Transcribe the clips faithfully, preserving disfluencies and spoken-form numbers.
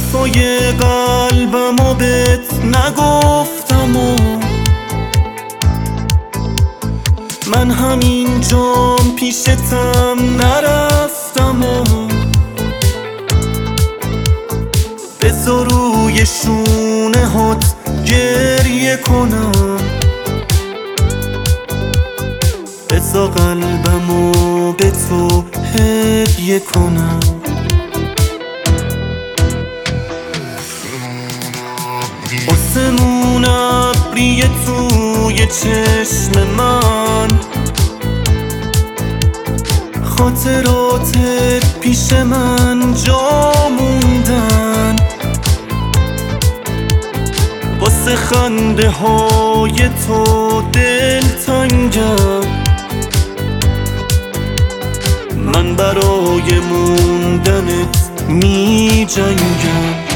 حرفای قلبمو بهت نگفتم و من همینجام پیشتم نرفتم و بذار روی شونه هات گریه کنم، بذار قلبمو به تو هدیه کنم. آسمون ابری توی چشم من، خاطراتت پیش من جا موندن، واسه خنده های تو دل تنگم، من برای موندنت می جنگم.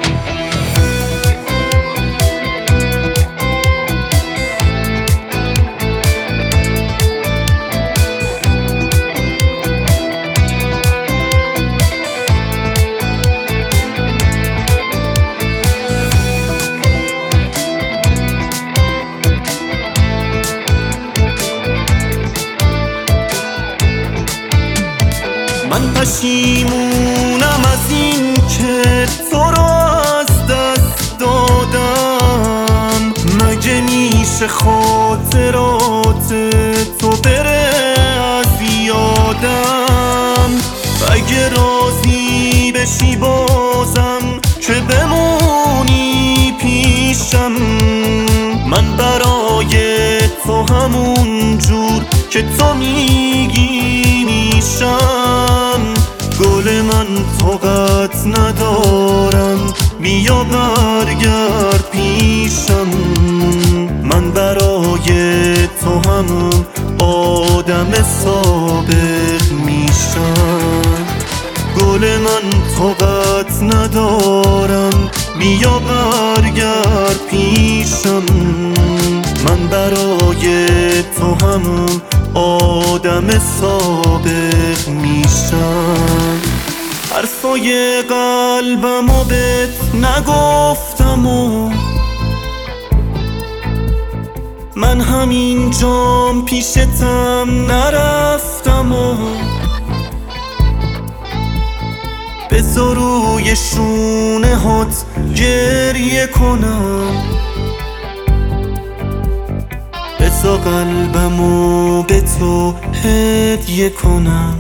من پشیمونم از این که تو رو از دست دادم، مگه میشه خاطرات تو بره از یادم؟ اگه راضی بشی بازم که بمونی پیشم، من برای تو همون جور که تو میگی میشم. گل من طاقت ندارم، بیا برگرد پیشم، من برای تو همون آدم سابق میشم. گل من طاقت ندارم، بیا برگرد پیشم، من برای تو همون آدم سابق میشم. حرفای قلبمو بهت نگفتم و من همینجام پیشتم نرفتم و بذار روی شونه هات گریه کنم، بذار قلبمو به تو هدیه کنم.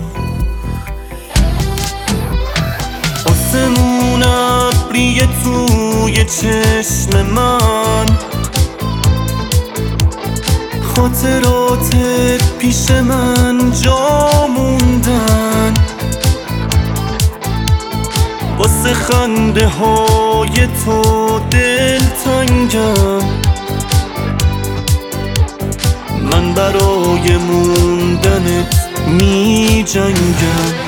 آسمون ابری توی چشم من، خاطراتت پیش من جا موندن، واسه خنده های تو دل تنگم، من برای موندنت می جنگم.